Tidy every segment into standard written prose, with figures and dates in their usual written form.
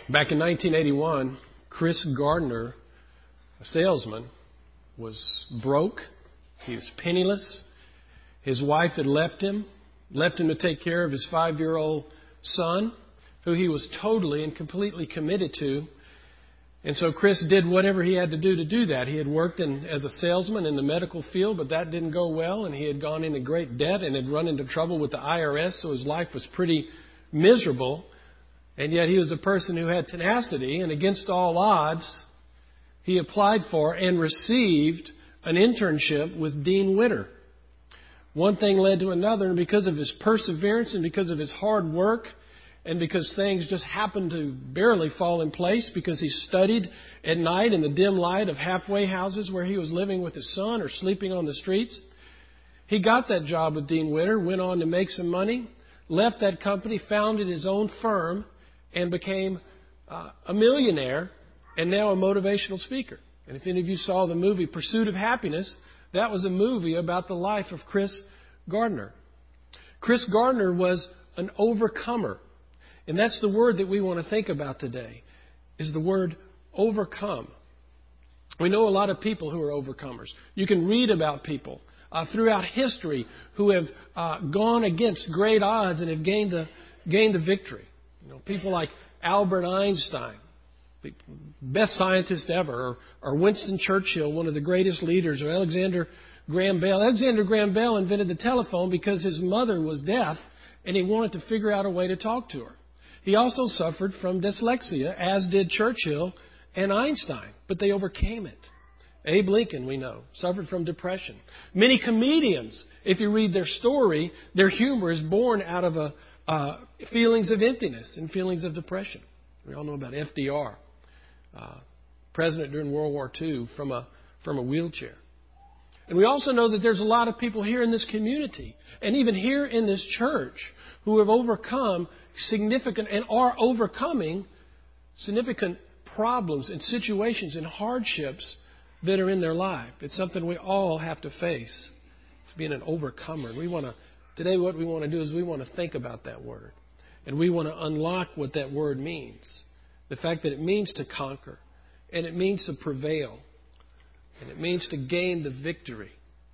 Back in 1981, Chris Gardner, a salesman, was broke. He was penniless. His wife had left him to take care of his 5-year-old son, who he was totally and completely committed to. And so Chris did whatever he had to do that. He had worked as a salesman in the medical field, but that didn't go well, and he had gone into great debt and had run into trouble with the IRS, so his life was pretty miserable. And yet he was a person who had tenacity, and against all odds, he applied for and received an internship with Dean Witter. One thing led to another, and because of his perseverance and because of his hard work, and because things just happened to barely fall in place, because he studied at night in the dim light of halfway houses where he was living with his son or sleeping on the streets, he got that job with Dean Witter, went on to make some money, left that company, founded his own firm, and became a millionaire and now a motivational speaker. And if any of you saw the movie Pursuit of Happiness, that was a movie about the life of Chris Gardner. Chris Gardner was an overcomer. And that's the word that we want to think about today, is the word overcome. We know a lot of people who are overcomers. You can read about people throughout history who have gone against great odds and have gained the victory. You know, people like Albert Einstein, the best scientist ever, or Winston Churchill, one of the greatest leaders, or Alexander Graham Bell. Alexander Graham Bell invented the telephone because his mother was deaf and he wanted to figure out a way to talk to her. He also suffered from dyslexia, as did Churchill and Einstein, but they overcame it. Abe Lincoln, we know, suffered from depression. Many comedians, if you read their story, their humor is born out of feelings of emptiness and feelings of depression. We all know about FDR, president during World War II from a wheelchair. And we also know that there's a lot of people here in this community and even here in this church who have overcome significant and are overcoming significant problems and situations and hardships that are in their life. It's something we all have to face. It's being an overcomer. Today what we want to do is we want to think about that word. And we want to unlock what that word means. The fact that it means to conquer. And it means to prevail. And it means to gain the victory.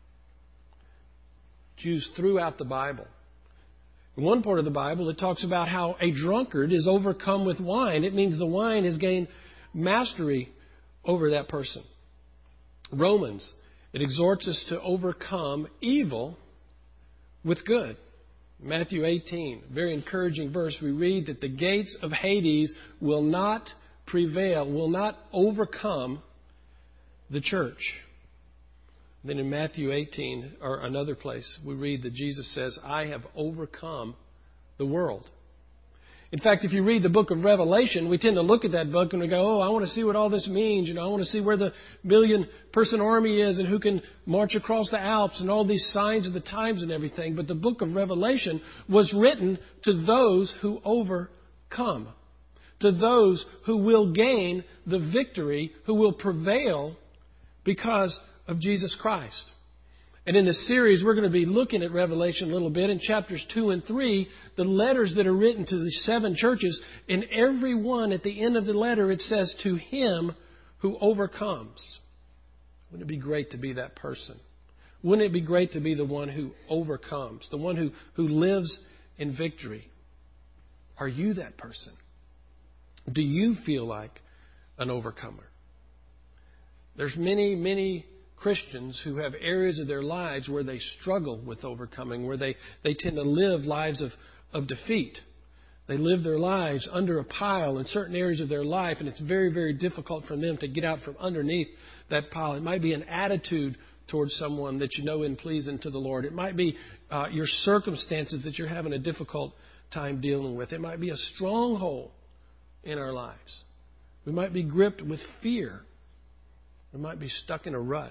Jews throughout the Bible. In one part of the Bible, it talks about how a drunkard is overcome with wine. It means the wine has gained mastery over that person. Romans, it exhorts us to overcome evil with good. Matthew 18, very encouraging verse. We read that the gates of Hades will not prevail, will not overcome the church. Then in Matthew 18, or another place, we read that Jesus says, I have overcome the world. In fact, if you read the book of Revelation, we tend to look at that book and we go, I want to see what all this means. I want to see where the million-person army is and who can march across the Alps and all these signs of the times and everything. But the book of Revelation was written to those who overcome, to those who will gain the victory, who will prevail because of Jesus Christ. And in this series, we're going to be looking at Revelation a little bit. In chapters 2 and 3, the letters that are written to the 7 churches, in every one at the end of the letter, it says, to him who overcomes. Wouldn't it be great to be that person? Wouldn't it be great to be the one who overcomes, the one who lives in victory? Are you that person? Do you feel like an overcomer? There's many Christians who have areas of their lives where they struggle with overcoming, where they tend to live lives of defeat. They live their lives under a pile in certain areas of their life, and it's very, very difficult for them to get out from underneath that pile. It might be an attitude towards someone that you know isn't pleasing to the Lord. It might be your circumstances that you're having a difficult time dealing with. It might be a stronghold in our lives. We might be gripped with fear. We might be stuck in a rut.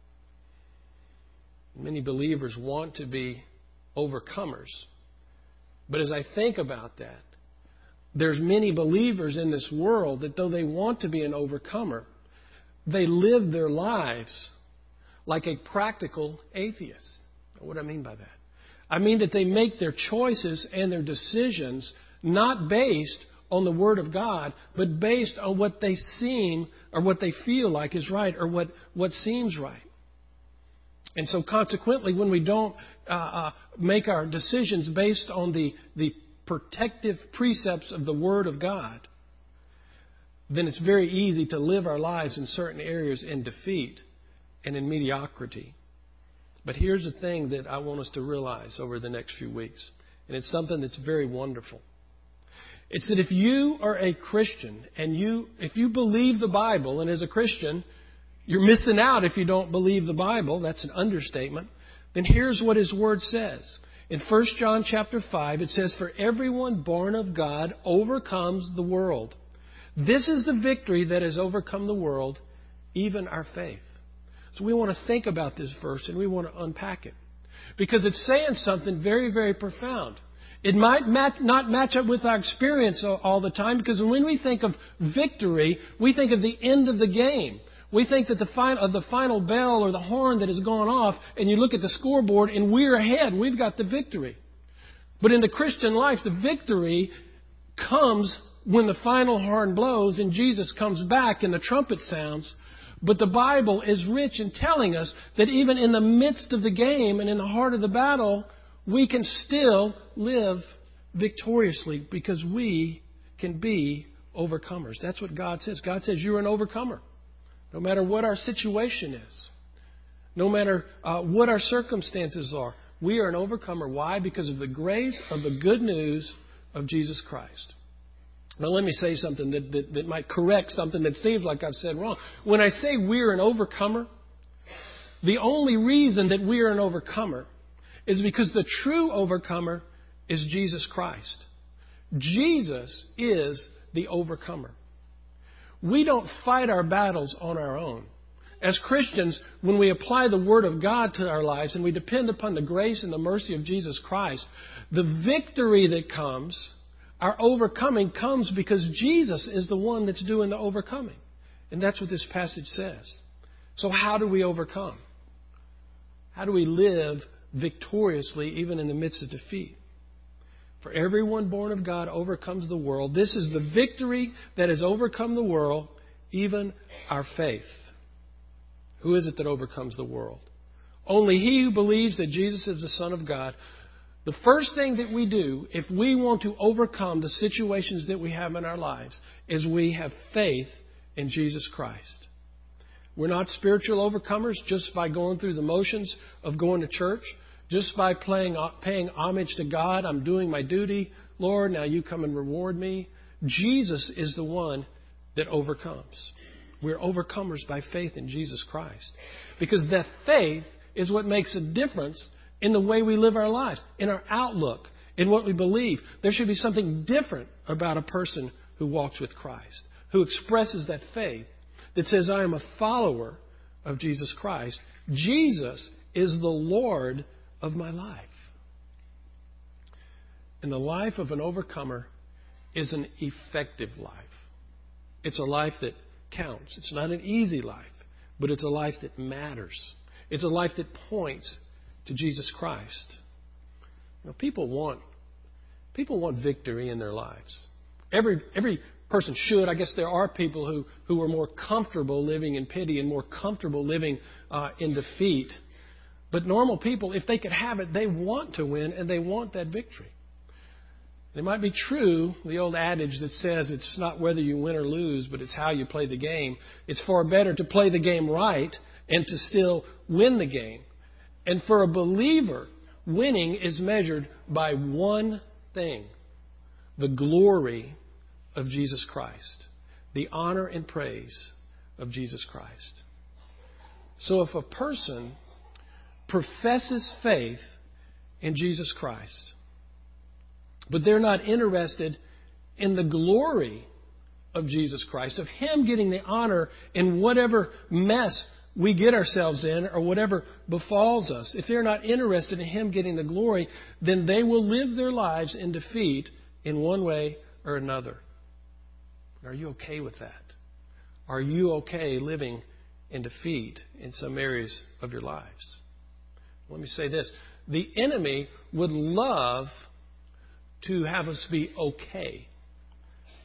Many believers want to be overcomers. But as I think about that, there's many believers in this world that though they want to be an overcomer, they live their lives like a practical atheist. What do I mean by that? I mean that they make their choices and their decisions not based on the Word of God, but based on what they seem or what they feel like is right or what seems right. And so consequently, when we don't make our decisions based on the protective precepts of the Word of God, then it's very easy to live our lives in certain areas in defeat and in mediocrity. But here's the thing that I want us to realize over the next few weeks, and it's something that's very wonderful. It's that if you are a Christian and if you believe the Bible, and as a Christian, you're missing out if you don't believe the Bible, that's an understatement, then here's what His Word says. In 1 John chapter 5, it says, "For everyone born of God overcomes the world. This is the victory that has overcome the world, even our faith." So we want to think about this verse and we want to unpack it. Because it's saying something very, very profound. It might not match up with our experience all the time, because when we think of victory, we think of the end of the game. We think that the final bell or the horn that has gone off, and you look at the scoreboard and we're ahead. We've got the victory. But in the Christian life, the victory comes when the final horn blows and Jesus comes back and the trumpet sounds. But the Bible is rich in telling us that even in the midst of the game and in the heart of the battle, we can still live victoriously because we can be overcomers. That's what God says. God says you're an overcomer. No matter what our situation is. No matter what our circumstances are. We are an overcomer. Why? Because of the grace of the good news of Jesus Christ. Now let me say something that might correct something that seems like I've said wrong. When I say we're an overcomer, the only reason that we are an overcomer is because the true overcomer is Jesus Christ. Jesus is the overcomer. We don't fight our battles on our own. As Christians, when we apply the Word of God to our lives and we depend upon the grace and the mercy of Jesus Christ, the victory that comes, our overcoming comes because Jesus is the one that's doing the overcoming. And that's what this passage says. So how do we overcome? How do we live victoriously even in the midst of defeat? For everyone born of God overcomes the world. This is the victory that has overcome the world, even our faith. Who is it that overcomes the world? Only he who believes that Jesus is the Son of God. The first thing that we do if we want to overcome the situations that we have in our lives is we have faith in Jesus Christ. We're not spiritual overcomers just by going through the motions of going to church, just by paying homage to God. I'm doing my duty. Lord, now you come and reward me. Jesus is the one that overcomes. We're overcomers by faith in Jesus Christ. Because that faith is what makes a difference in the way we live our lives, in our outlook, in what we believe. There should be something different about a person who walks with Christ, who expresses that faith, that says, I am a follower of Jesus Christ. Jesus is the Lord of my life. And the life of an overcomer is an effective life. It's a life that counts. It's not an easy life, but it's a life that matters. It's a life that points to Jesus Christ. You know, people want victory in their lives. Every person should. I guess there are people who are more comfortable living in pity and more comfortable living in defeat. But normal people, if they could have it, they want to win and they want that victory. It might be true, the old adage that says it's not whether you win or lose, but it's how you play the game. It's far better to play the game right and to still win the game. And for a believer, winning is measured by one thing: the glory of Jesus Christ, the honor and praise of Jesus Christ. So if a person professes faith in Jesus Christ, but they're not interested in the glory of Jesus Christ, of Him getting the honor in whatever mess we get ourselves in or whatever befalls us, if they're not interested in Him getting the glory, then they will live their lives in defeat in one way or another. Are you okay with that? Are you okay living in defeat in some areas of your lives? Let me say this. The enemy would love to have us be okay.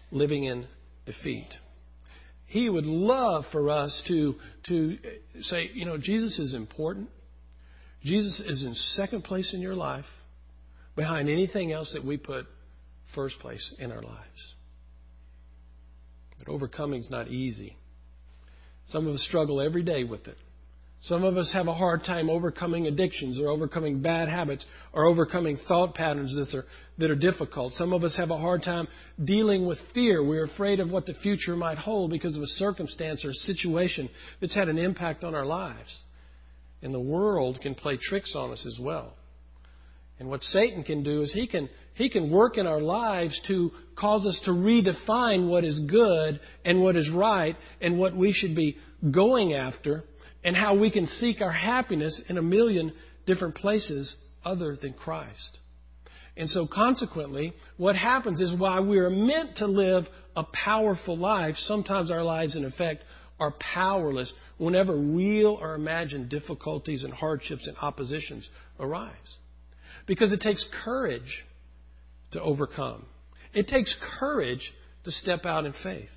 living in defeat. He would love for us to say, Jesus is important. Jesus is in second place in your life behind anything else that we put first place in our lives. But overcoming is not easy. Some of us struggle every day with it. Some of us have a hard time overcoming addictions or overcoming bad habits or overcoming thought patterns that are difficult. Some of us have a hard time dealing with fear. We're afraid of what the future might hold because of a circumstance or a situation that's had an impact on our lives. And the world can play tricks on us as well. And what Satan can do is he can work in our lives to cause us to redefine what is good and what is right and what we should be going after, and how we can seek our happiness in a million different places other than Christ. And so consequently, what happens is while we are meant to live a powerful life, sometimes our lives, in effect, are powerless whenever real or imagined difficulties and hardships and oppositions arise. Because it takes courage to overcome. It takes courage to step out in faith.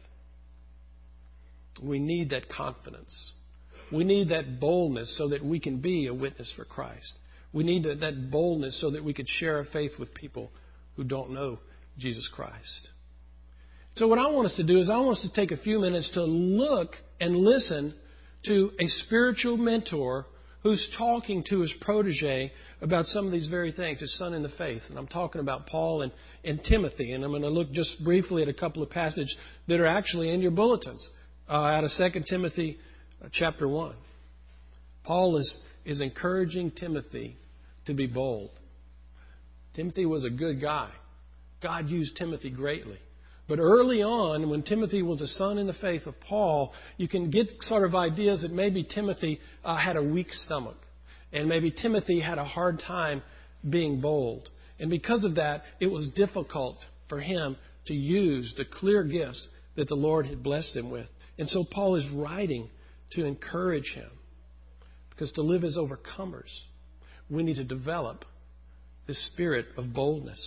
We need that confidence. We need that boldness so that we can be a witness for Christ. We need that boldness so that we could share our faith with people who don't know Jesus Christ. So what I want us to do is I want us to take a few minutes to look and listen to a spiritual mentor who's talking to his protege about some of these very things, his son in the faith. And I'm talking about Paul and Timothy. And I'm going to look just briefly at a couple of passages that are actually in your bulletins out of 2 Timothy chapter 1. Paul is encouraging Timothy to be bold. Timothy was a good guy. God used Timothy greatly. But early on, when Timothy was a son in the faith of Paul, you can get sort of ideas that maybe Timothy had a weak stomach. And maybe Timothy had a hard time being bold. And because of that, it was difficult for him to use the clear gifts that the Lord had blessed him with. And so Paul is writing to encourage him. Because to live as overcomers, we need to develop this spirit of boldness.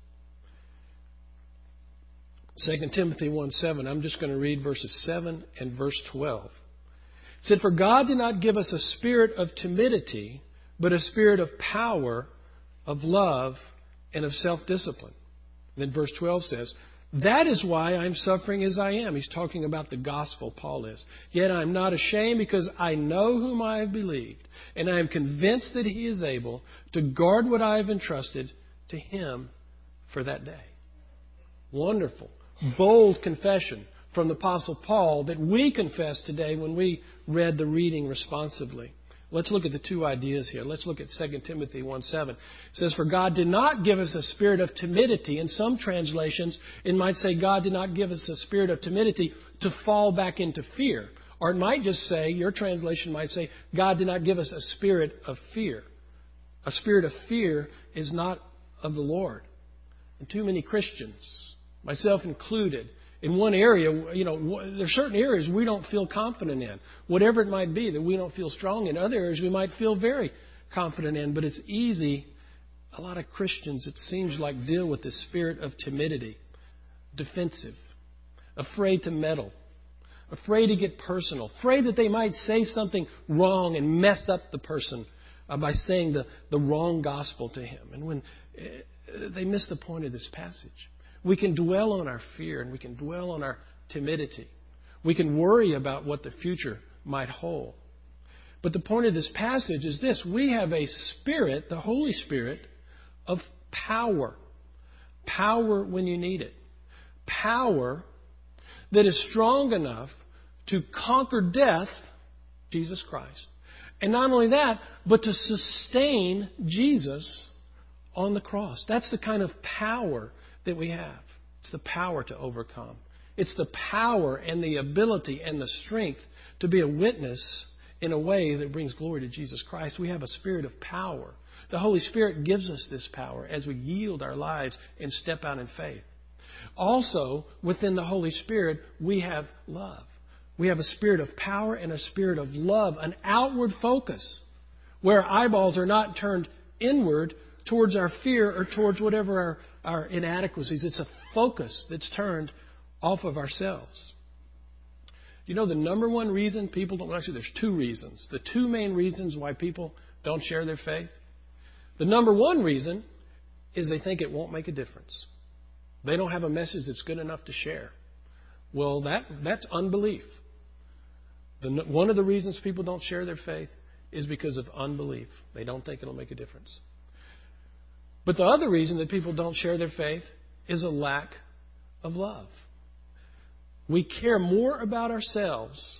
2 Timothy 1:7, I'm just going to read verses 7 and verse 12. It said, "For God did not give us a spirit of timidity, but a spirit of power, of love, and of self-discipline." And then verse 12 says, "That is why I'm suffering as I am." He's talking about the gospel, Paul is. "Yet I am not ashamed, because I know whom I have believed, and I am convinced that He is able to guard what I have entrusted to Him for that day." Wonderful, bold confession from the Apostle Paul that we confess today when we read the reading responsively. Let's look at the two ideas here. Let's look at 2 Timothy 1:7. It says, "For God did not give us a spirit of timidity." In some translations, it might say God did not give us a spirit of timidity to fall back into fear. Or it might just say, your translation might say, God did not give us a spirit of fear. A spirit of fear is not of the Lord. And too many Christians, myself included, in one area, there are certain areas we don't feel confident in. Whatever it might be that we don't feel strong in. Other areas we might feel very confident in. But it's easy, a lot of Christians, it seems like, deal with the spirit of timidity. Defensive. Afraid to meddle. Afraid to get personal. Afraid that they might say something wrong and mess up the person by saying the wrong gospel to him. And when they miss the point of this passage. We can dwell on our fear and we can dwell on our timidity. We can worry about what the future might hold. But the point of this passage is this. We have a spirit, the Holy Spirit, of power. Power when you need it. Power that is strong enough to conquer death, Jesus Christ. And not only that, but to sustain Jesus on the cross. That's the kind of power that we have. It's the power to overcome. It's the power and the ability and the strength to be a witness in a way that brings glory to Jesus Christ. We have a spirit of power. The Holy Spirit gives us this power as we yield our lives and step out in faith. Also, within the Holy Spirit, we have love. We have a spirit of power and a spirit of love, an outward focus, where our eyeballs are not turned inward towards our fear or towards whatever our inadequacies. It's a focus that's turned off of ourselves. You know the number one reason people don't, actually there's two reasons. The two main reasons why people don't share their faith. The number one reason is they think it won't make a difference. They don't have a message that's good enough to share. Well, that's unbelief. One of the reasons people don't share their faith is because of unbelief. They don't think it'll make a difference. But the other reason that people don't share their faith is a lack of love. We care more about ourselves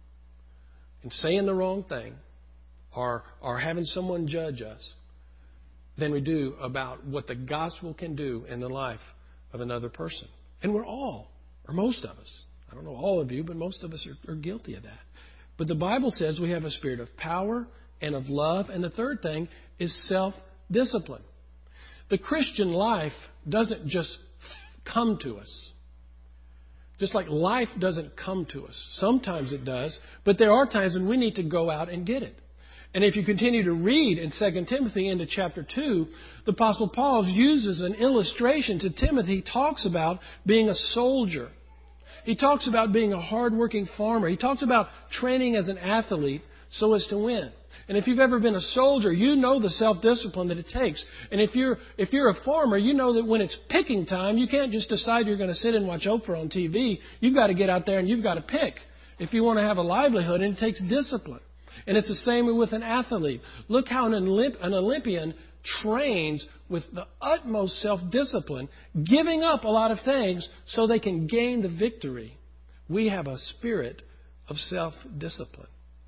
and saying the wrong thing or having someone judge us than we do about what the gospel can do in the life of another person. And we're all, or most of us, I don't know all of you, but most of us are guilty of that. But the Bible says we have a spirit of power and of love. And the third thing is self-discipline. The Christian life doesn't just come to us. Just like life doesn't come to us. Sometimes it does, but there are times when we need to go out and get it. And if you continue to read in 2 Timothy into chapter 2, the Apostle Paul uses an illustration to Timothy. He talks about being a soldier. He talks about being a hardworking farmer. He talks about training as an athlete so as to win. And if you've ever been a soldier, you know the self-discipline that it takes. And if you're a farmer, you know that when it's picking time, you can't just decide you're going to sit and watch Oprah on TV. You've got to get out there and you've got to pick if you want to have a livelihood, and it takes discipline. And it's the same with an athlete. Look how an Olympian trains with the utmost self-discipline, giving up a lot of things so they can gain the victory. We have a spirit of self-discipline.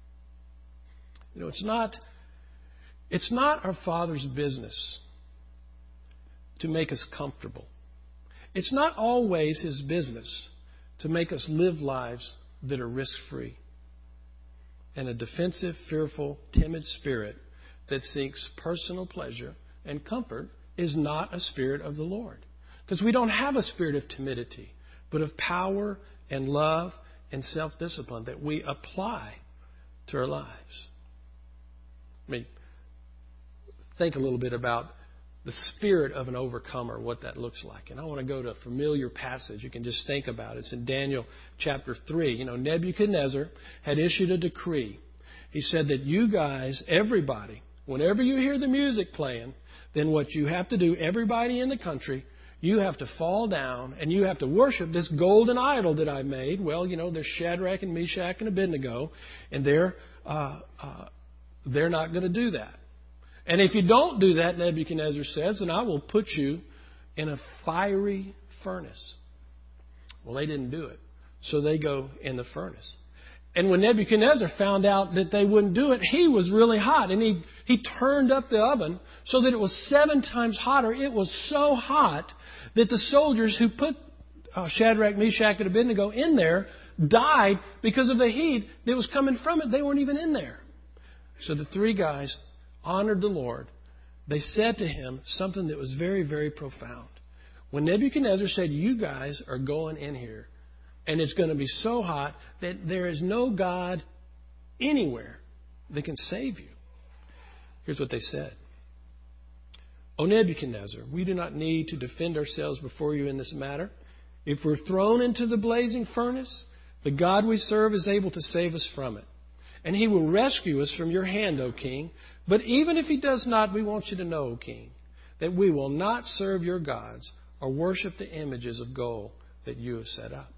You know, it's not our Father's business to make us comfortable. It's not always His business to make us live lives that are risk-free. And a defensive, fearful, timid spirit that seeks personal pleasure and comfort is not a spirit of the Lord. Because we don't have a spirit of timidity, but of power and love and self-discipline that we apply to our lives. I mean, think a little bit about the spirit of an overcomer, what that looks like. And I want to go to a familiar passage. You can just think about it. It's in Daniel chapter 3. You know, Nebuchadnezzar had issued a decree. He said that you guys, everybody, whenever you hear the music playing, then what you have to do, everybody in the country, you have to fall down and you have to worship this golden idol that I made. Well, you know, there's Shadrach and Meshach and Abednego, and they're not going to do that. And if you don't do that, Nebuchadnezzar says, then I will put you in a fiery furnace. Well, they didn't do it. So they go in the furnace. And when Nebuchadnezzar found out that they wouldn't do it, he was really hot. And he turned up the oven so that it was 7 times hotter. It was so hot that the soldiers who put Shadrach, Meshach, and Abednego in there died because of the heat that was coming from it. They weren't even in there. So the 3 guys honored the Lord. They said to him something that was very, very profound. When Nebuchadnezzar said, you guys are going in here, and it's going to be so hot that there is no God anywhere that can save you. Here's what they said. O Nebuchadnezzar, we do not need to defend ourselves before you in this matter. If we're thrown into the blazing furnace, the God we serve is able to save us from it. And He will rescue us from your hand, O King. But even if He does not, we want you to know, O King, that we will not serve your gods or worship the images of gold that you have set up.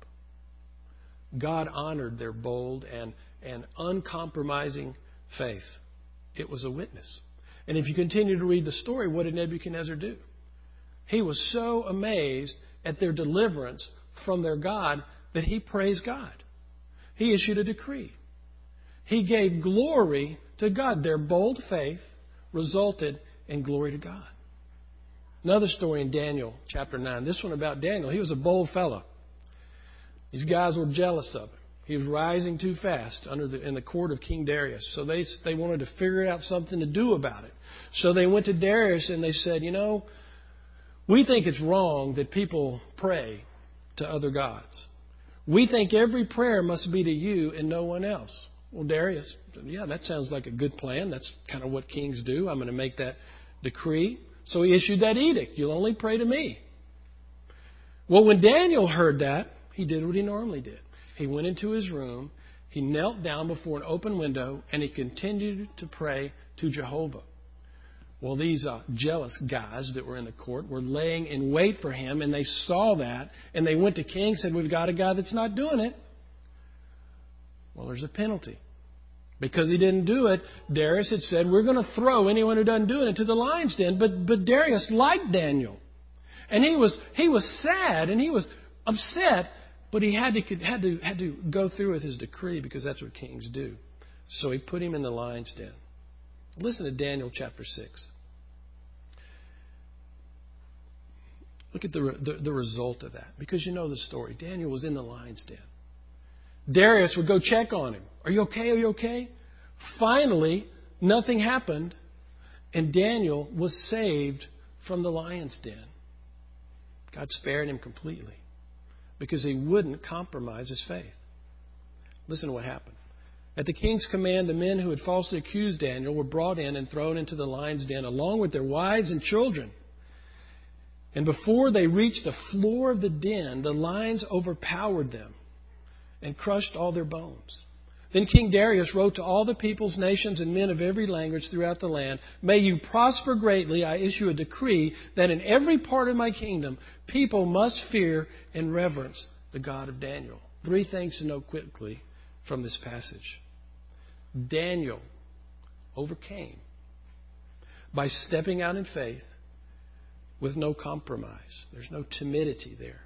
God honored their bold and uncompromising faith. It was a witness. And if you continue to read the story, what did Nebuchadnezzar do? He was so amazed at their deliverance from their God that he praised God. He issued a decree. He gave glory to God. Their bold faith resulted in glory to God. Another story in Daniel chapter 9. This one about Daniel. He was a bold fellow. These guys were jealous of him. He was rising too fast in the court of King Darius. So they wanted to figure out something to do about it. So they went to Darius and they said, you know, we think it's wrong that people pray to other gods. We think every prayer must be to you and no one else. Well, Darius said, yeah, that sounds like a good plan. That's kind of what kings do. I'm going to make that decree. So he issued that edict. You'll only pray to me. Well, when Daniel heard that, He did what he normally did. He went into his room, he knelt down before an open window, and he continued to pray to Jehovah. Well, these jealous guys that were in the court were laying in wait for him, and they saw that, and they went to king and said, we've got a guy that's not doing it. Well, there's a penalty. Because he didn't do it, Darius had said, we're going to throw anyone who doesn't do it into the lion's den. But Darius liked Daniel. And he was sad and he was upset, but he had to go through with his decree because that's what kings do. So he put him in the lion's den. Listen to Daniel chapter 6. Look at the result of that. Because you know the story. Daniel was in the lion's den. Darius would go check on him. Are you okay? Are you okay? Finally, nothing happened, and Daniel was saved from the lion's den. God spared him completely because he wouldn't compromise his faith. Listen to what happened. At the king's command, the men who had falsely accused Daniel were brought in and thrown into the lion's den along with their wives and children. And before they reached the floor of the den, the lions overpowered them and crushed all their bones. Then King Darius wrote to all the peoples, nations, and men of every language throughout the land, may you prosper greatly. I issue a decree that in every part of my kingdom, people must fear and reverence the God of Daniel. 3 things to know quickly from this passage. Daniel overcame by stepping out in faith with no compromise. There's no timidity there.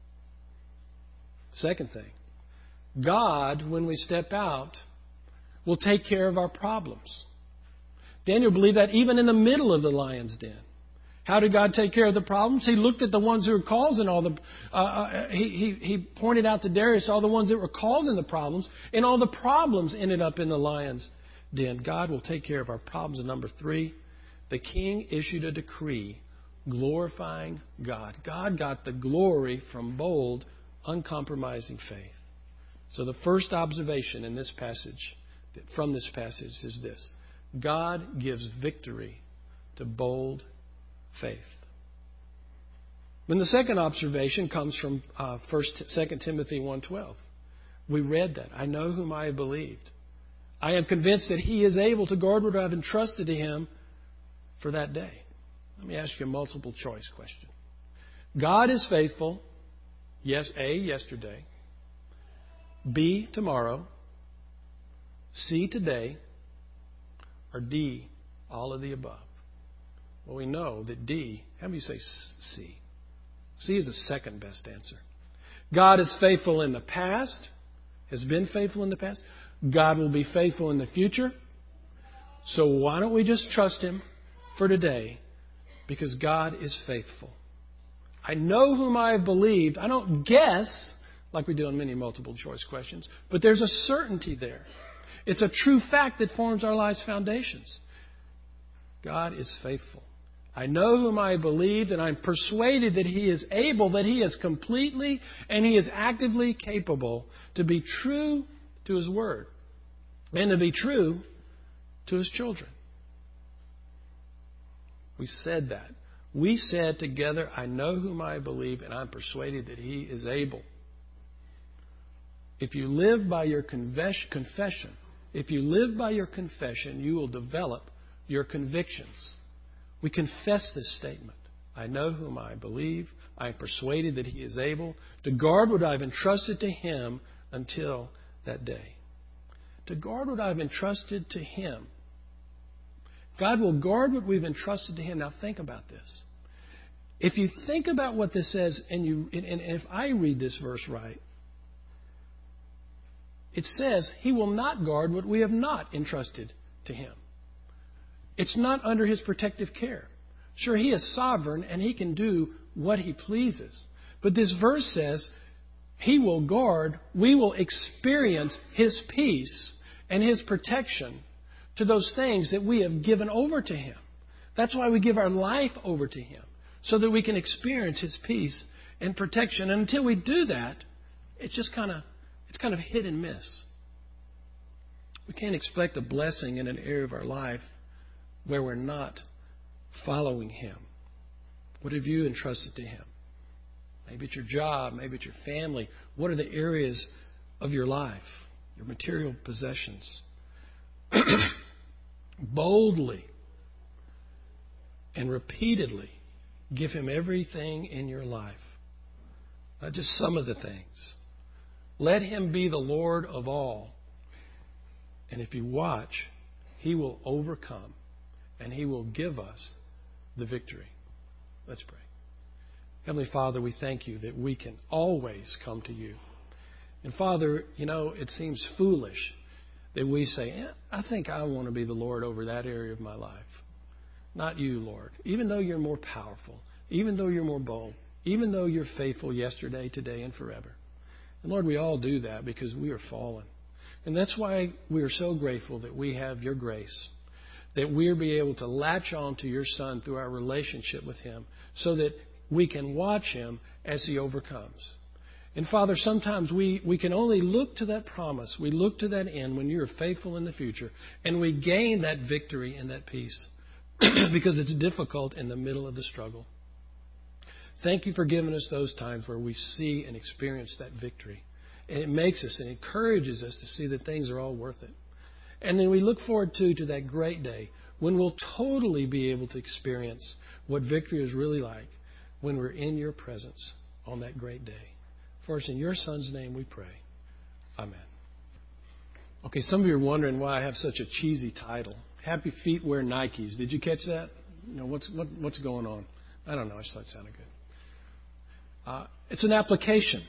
Second thing. God, when we step out, will take care of our problems. Daniel believed that even in the middle of the lion's den. How did God take care of the problems? He looked at the ones who were causing all the... He pointed out to Darius all the ones that were causing the problems, and all the problems ended up in the lion's den. God will take care of our problems. And number 3, the king issued a decree glorifying God. God got the glory from bold, uncompromising faith. So the first observation in this passage, from this passage, is this. God gives victory to bold faith. Then the second observation comes from 2 Timothy 1:12. We read that. I know whom I have believed. I am convinced that he is able to guard what I have entrusted to him for that day. Let me ask you a multiple choice question. God is faithful. Yes, A, yesterday. B, tomorrow. C, today. Or D, all of the above. Well, we know that D, how many say C? C is the second best answer. God is faithful in the past, has been faithful in the past. God will be faithful in the future. So why don't we just trust him for today? Because God is faithful. I know whom I have believed. I don't guess, like we do on many multiple choice questions, but there's a certainty there. It's a true fact that forms our life's foundations. God is faithful. I know whom I believed, and I'm persuaded that he is able, that he is completely and he is actively capable to be true to his word and to be true to his children. We said that. We said together, I know whom I believe, and I'm persuaded that he is able. If you live by your confession, you will develop your convictions. We confess this statement. I know whom I believe. I am persuaded that he is able to guard what I've entrusted to him until that day. To guard what I've entrusted to him. God will guard what we've entrusted to him. Now think about this. If you think about what this says, and if I read this verse right, it says he will not guard what we have not entrusted to him. It's not under his protective care. Sure, he is sovereign and he can do what he pleases. But this verse says he will guard, we will experience his peace and his protection to those things that we have given over to him. That's why we give our life over to him, so that we can experience his peace and protection. And until we do that, it's just kind of hit and miss. We can't expect a blessing in an area of our life where we're not following him. What have you entrusted to him? Maybe it's your job. Maybe it's your family. What are the areas of your life, your material possessions? Boldly and repeatedly give Him everything in your life, not just some of the things. Let Him be the Lord of all. And if you watch, He will overcome and He will give us the victory. Let's pray. Heavenly Father, we thank You that we can always come to You. And Father, it seems foolish that we say, I think I want to be the Lord over that area of my life. Not You, Lord. Even though You're more powerful, even though You're more bold, even though You're faithful yesterday, today, and forever. And Lord, we all do that because we are fallen. And that's why we are so grateful that we have Your grace, that we'll be able to latch on to Your Son through our relationship with Him so that we can watch Him as He overcomes. And Father, sometimes we can only look to that promise. We look to that end when You're faithful in the future, and we gain that victory and that peace because it's difficult in the middle of the struggle. Thank You for giving us those times where we see and experience that victory. And it makes us and encourages us to see that things are all worth it. And then we look forward to that great day when we'll totally be able to experience what victory is really like when we're in Your presence on that great day. For it's in Your Son's name we pray. Amen. Okay, some of you are wondering why I have such a cheesy title. Happy Feet Wear Nikes. Did you catch that? What's going on? I don't know. I just thought it sounded good. It's an application.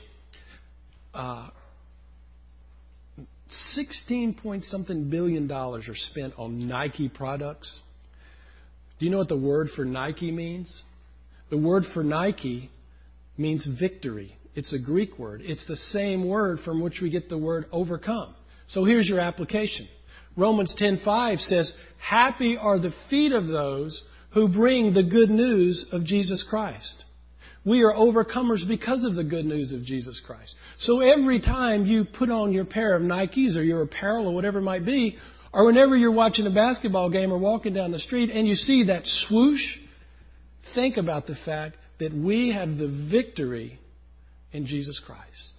16-point-something billion dollars are spent on Nike products. Do you know what the word for Nike means? The word for Nike means victory. It's a Greek word. It's the same word from which we get the word overcome. So here's your application. Romans 10:5 says, happy are the feet of those who bring the good news of Jesus Christ. We are overcomers because of the good news of Jesus Christ. So every time you put on your pair of Nikes or your apparel or whatever it might be, or whenever you're watching a basketball game or walking down the street and you see that swoosh, think about the fact that we have the victory in Jesus Christ.